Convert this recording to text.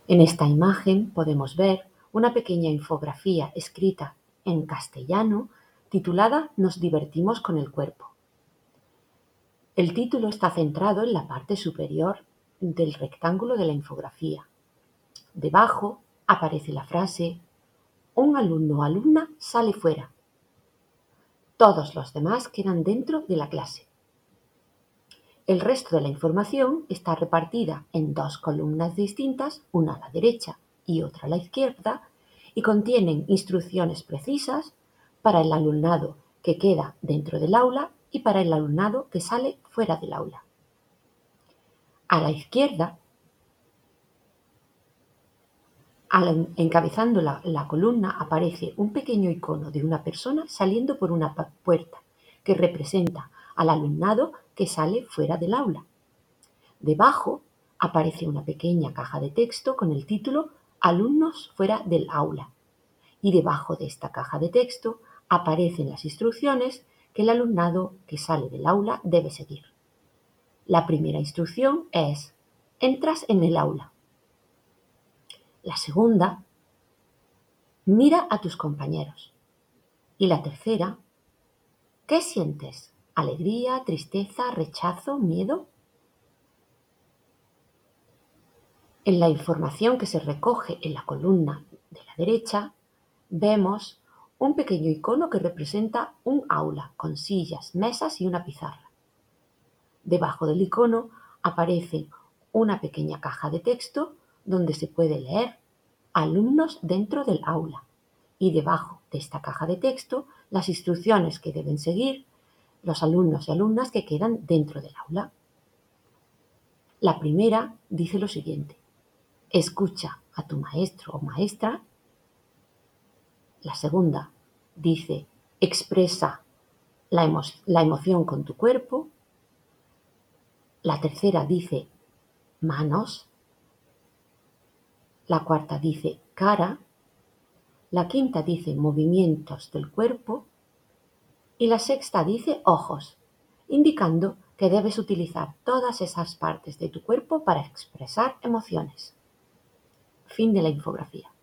En esta imagen podemos ver una pequeña infografía escrita en castellano titulada Nos divertimos con el cuerpo. El título está centrado en la parte superior del rectángulo de la infografía. Debajo aparece la frase: un alumno o alumna sale fuera. Todos los demás quedan dentro de la clase. El resto de la información está repartida en dos columnas distintas, una a la derecha y otra a la izquierda, y contienen instrucciones precisas para el alumnado que queda dentro del aula y para el alumnado que sale fuera del aula. A la izquierda, encabezando la columna, aparece un pequeño icono de una persona saliendo por una puerta que representa al alumnado que sale fuera del aula. Debajo aparece una pequeña caja de texto con el título Alumnos fuera del aula, y debajo de esta caja de texto aparecen las instrucciones que el alumnado que sale del aula debe seguir. La primera instrucción es: entras en el aula. La segunda: mira a tus compañeros. Y la tercera: ¿qué sientes? ¿Alegría, tristeza, rechazo, miedo? En la información que se recoge en la columna de la derecha, vemos un pequeño icono que representa un aula con sillas, mesas y una pizarra. Debajo del icono aparece una pequeña caja de texto donde se puede leer alumnos dentro del aula, y debajo de esta caja de texto las instrucciones que deben seguir los alumnos y alumnas que quedan dentro del aula. La primera dice lo siguiente: escucha a tu maestro o maestra. La segunda dice: expresa la emoción con tu cuerpo. La tercera dice: manos. La cuarta dice: cara. La quinta dice: movimientos del cuerpo. Y la sexta dice: ojos, indicando que debes utilizar todas esas partes de tu cuerpo para expresar emociones. Fin de la infografía.